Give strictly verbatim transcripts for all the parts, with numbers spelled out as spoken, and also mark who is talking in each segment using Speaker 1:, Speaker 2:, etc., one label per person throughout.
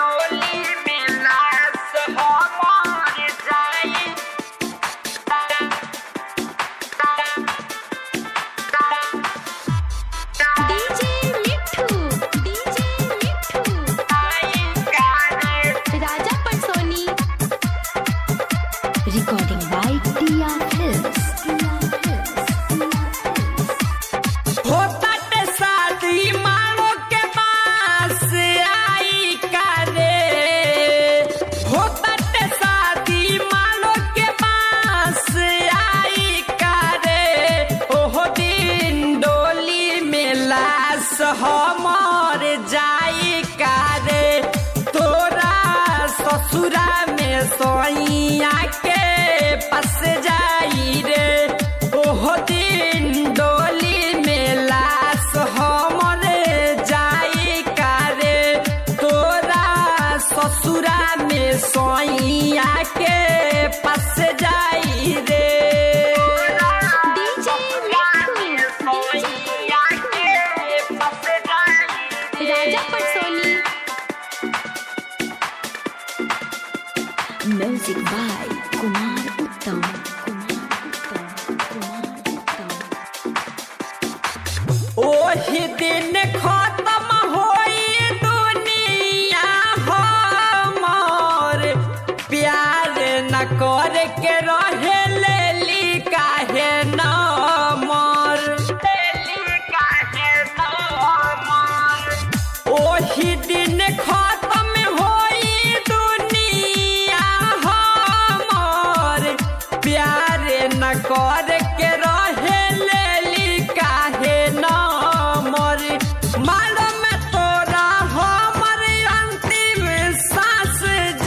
Speaker 1: हमर जाई कारे तोरा ससुरा में सोइया के पस जाई रे। ओहो दिन डोली में लाश हमर जाई कारे तोरा ससुरा में सोइया के पस जाई रे।
Speaker 2: Music by Kumar Uttam Kumar Uttam Kumar Uttam.
Speaker 1: ओही दिन खत्म होई दुनिया हमर प्यार न कर के रहे लेली काहे न मर लेली काहे न मर। ओही दिन खत्म होई दुनिया हमर प्यार न कर के रहे लेली काहे न मर। मालूम तोरा हमर अंतिम सांस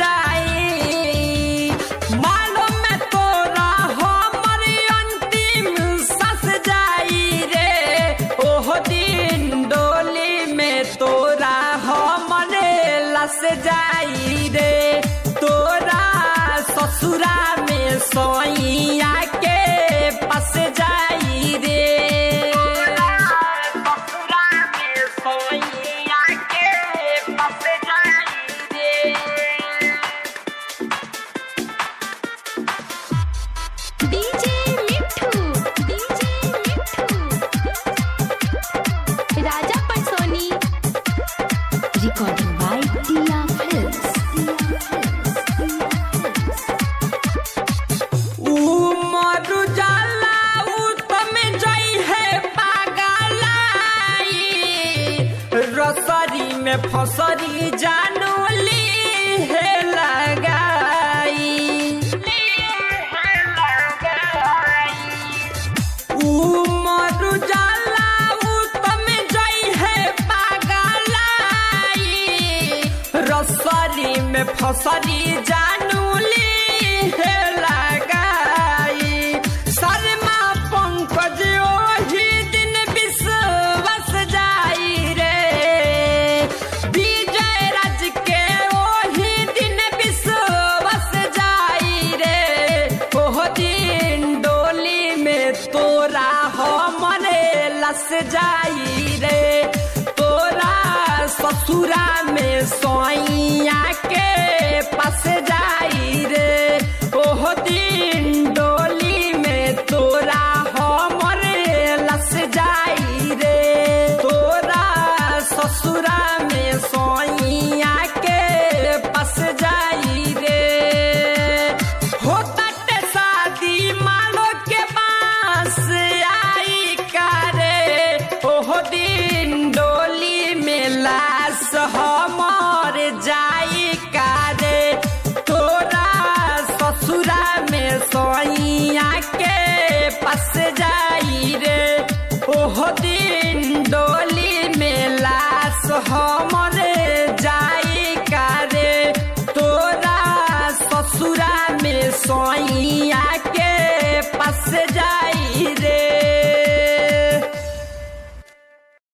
Speaker 1: जाई मालूम तोरा हमर अंतिम सांस जाई रे। ओहो दिन डोली में तोरा हमर लस जाई रे तोरा ससुरा में सोइया के पस जाई रे। ससुरा में सोइया के पस जाई रे।
Speaker 2: DJ Mithu DJ Mithu Raja Parsoni recording by Diya films.
Speaker 1: मरु जाला उत्तम जई है पागलाई रसरी में फसरी जानू ली है लगाई ऊ मरु जाला उत्तम जई है पागलाई रसरी में फसरी जानू ली है लगाई। शर्मा पंकज ओही दिन विश्वास जाई रे विजय राज के ओही दिन विश्वास जाई रे। ओहो दिन डोली में तोरा हमरे लस जाई रे तोरा ससुरा